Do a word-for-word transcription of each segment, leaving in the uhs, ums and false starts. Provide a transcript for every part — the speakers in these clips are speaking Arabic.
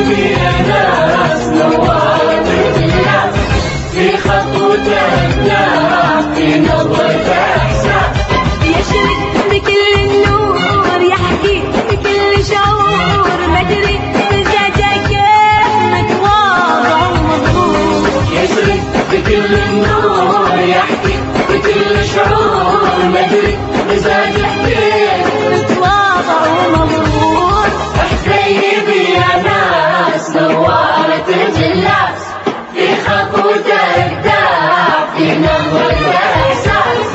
طيبي يا ناس نورت الناس في خطوة أبداع في نظرة إحساس يشرق بكل النور يحكي بكل شعور مدري مزاجه كيف متواضع ومضبوط يشرق بكل النور يحكي بكل شعور مدري مزاجه كيف متواضع ومضبوط طيبي يا ناس نورت الجلاس في خطوة إبداع في نظرة إحساس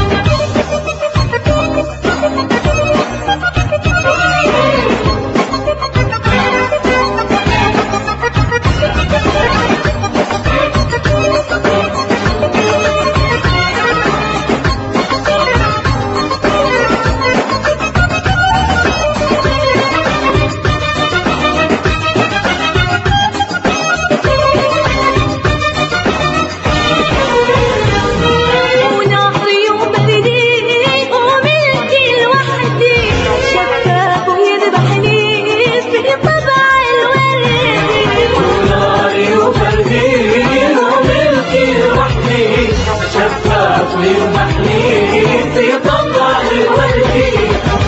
ويمحني في طبع الوردي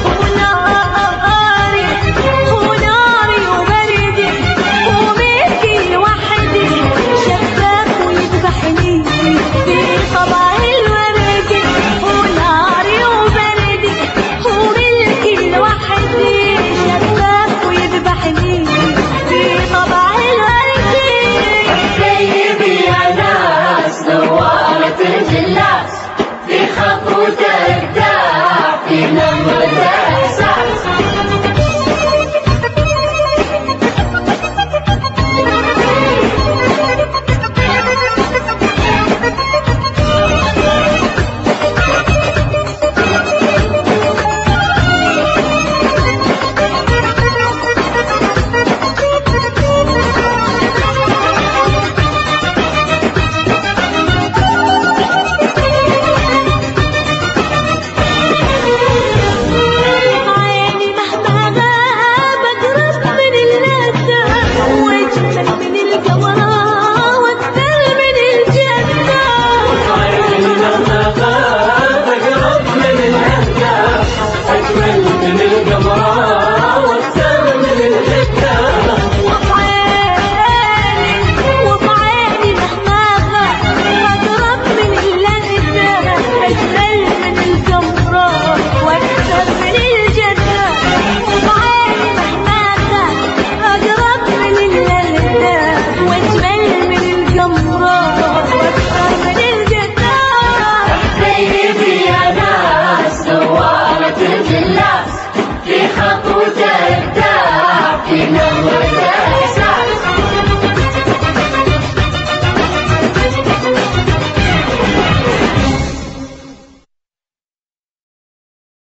وناري وناري وبردي وملكي لوحدي شفاف ويذبحني في طبع الوردي وناري وبردي وملكي لوحدي شفاف ويذبحني في طبع الوردي طيبي يا ناس نورت الجلاس في خطوة إبداع في نظرة إحساس في خطوة